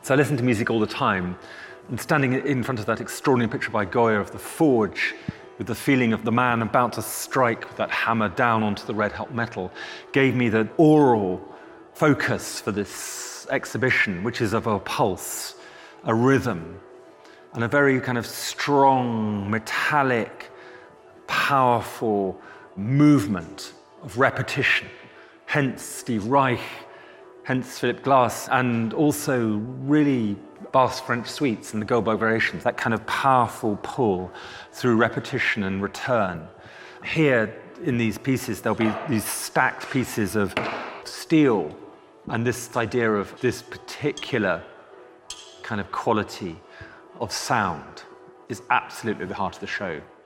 So I listen to music all the time, and standing in front of that extraordinary picture by Goya of the forge, with the feeling of the man about to strike with that hammer down onto the red hot metal, gave me the aural focus for this exhibition, which is of a pulse, a rhythm, and a very kind of strong, metallic, powerful movement of repetition. Hence Steve Reich, hence Philip Glass, and also really Bach's French suites and the Goldberg variations, that kind of powerful pull through repetition and return. Here in these pieces, there'll be these stacked pieces of steel, and this idea of this particular kind of quality of sound is absolutely the heart of the show.